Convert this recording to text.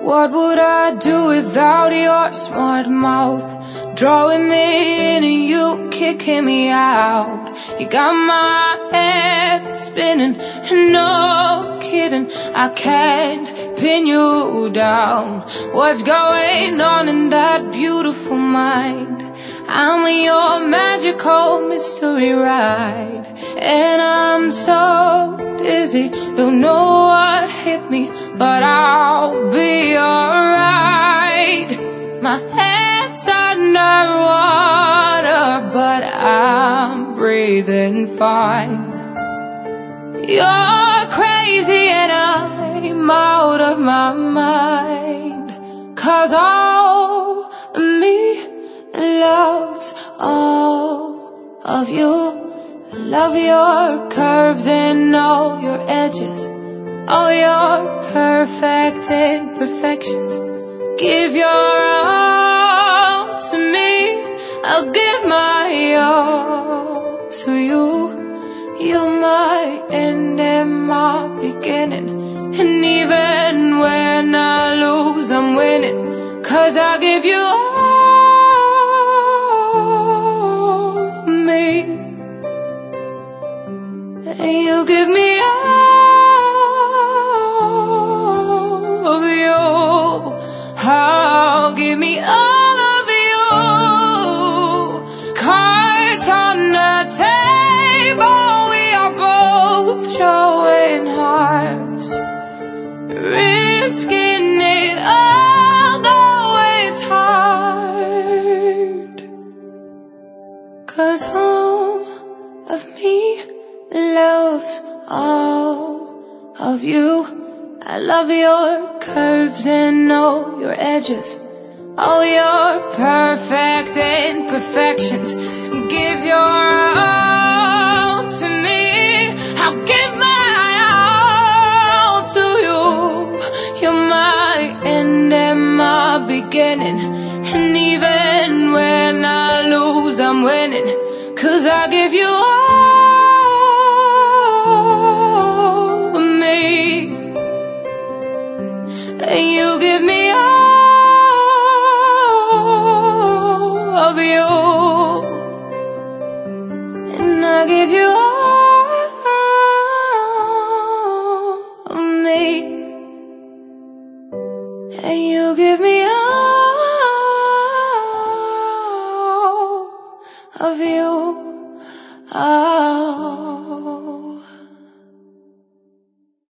What would I do without your smart mouth? Drawing me in and you kicking me out. You got my head spinning, no kidding, I can't pin you down. What's going on in that beautiful mind? I'm your magical mystery ride, and I'm so dizzy, don't know what hit me, but I'll be alright. My head's underwater, but I'm breathing fine. You're crazy and I'm out of my mind, 'cause all of me loves all of you. I love your curves and all your edges, all your perfect imperfections. Give your all to me, I'll give my all to you. You're my end and my beginning, and even when I lose, I'm winning, 'cause I give you all of me, and you give me all of you. Oh, give me all of you. Cards on the table, we are both showing hearts, risking it all, though it's hard. 'Cause all of me loves all of you. I love your curves and all your edges, all your perfect imperfections. Give your all to me, I'll give my all to you. You're my end and my beginning, and even when I lose, I'm winning, 'cause I give you all of me, and you give me all of you, and I give you all of me, and you give me all of you. Oh.